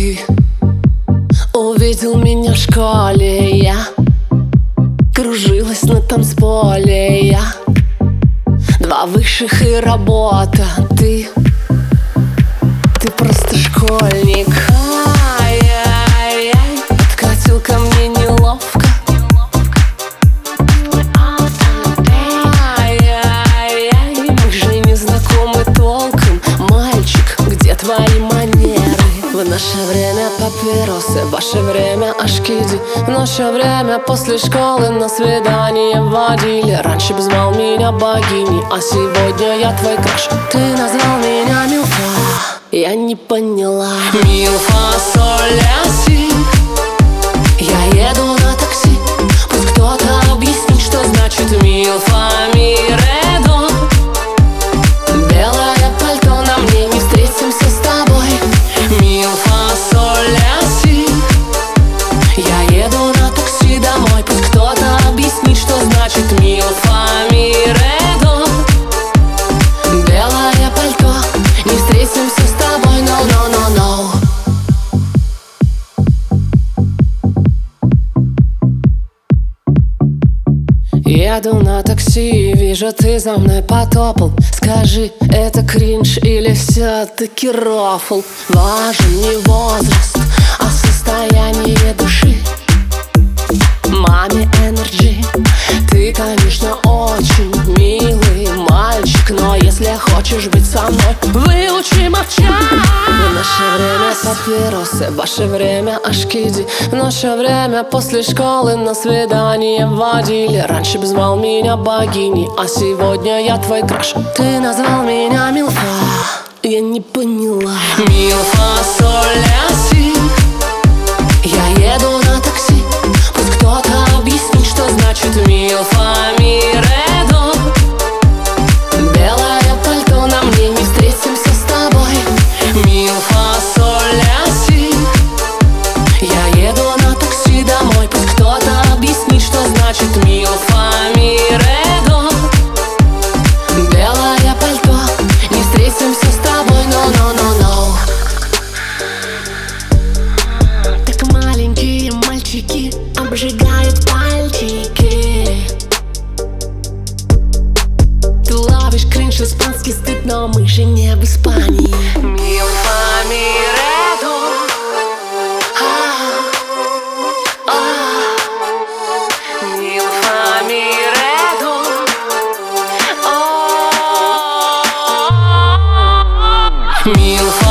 Ты увидел меня в школе, я кружилась на танцполе, я 2 высших и работа. Ты просто школьник. Ай-яй-яй, подкатил ко мне неловко. Ай-яй-яй, мы же не знакомы толком. Мальчик, где твои манеры? В наше время папиросы, в ваше время ашкиди. В наше время после школы на свидание водили. Раньше б звал меня богиней, а сегодня я твой краш. Ты назвал меня милфа, я не поняла. Милфа, соль, ля, си. Я еду на такси, пусть кто-то объяснит, что значит милфа, ми, ре, до. Белое пальто на мне, не встретимся с тобой. Милфа, соль, ля, си. Я еду на такси домой, пусть кто-то объяснит, что значит милфа, ми, ре, до. Белое пальто, не встретимся с тобой, no, no, no, no. Еду на такси, вижу, ты за мной потопал. Скажи, это кринж или все-таки рофл? Важен не возраст, а состояние души. Маме энерджи. Ты, конечно, очень милый мальчик, но если хочешь быть со мной, выучи молчать. В наше время папиросы, в ваше время ашкиди. В наше время после школы на свидание водили. Раньше б звал меня богиней, а сегодня я твой краш. Ты назвал меня милфа, я не поняла. Милфа, соль, ля, си. Я еду на такси, пусть кто-то объяснит, что значит милфа, ми, ре, до. Белое пальто на мне, не встретимся с тобой. Милфа, соль, ля, си. Я еду на такси домой, пусть кто-то объяснит, что значит милфа, ми, ре, до. Белое пальто, не встретимся с тобой, no, no, no, no. Так маленькие мальчики обжигают пальчики. Ты ловишь кринж, испанский стыд, но мы же не в Испании. Милфа, ми, ре, до. Милфа, ми, ре, до. Милфа.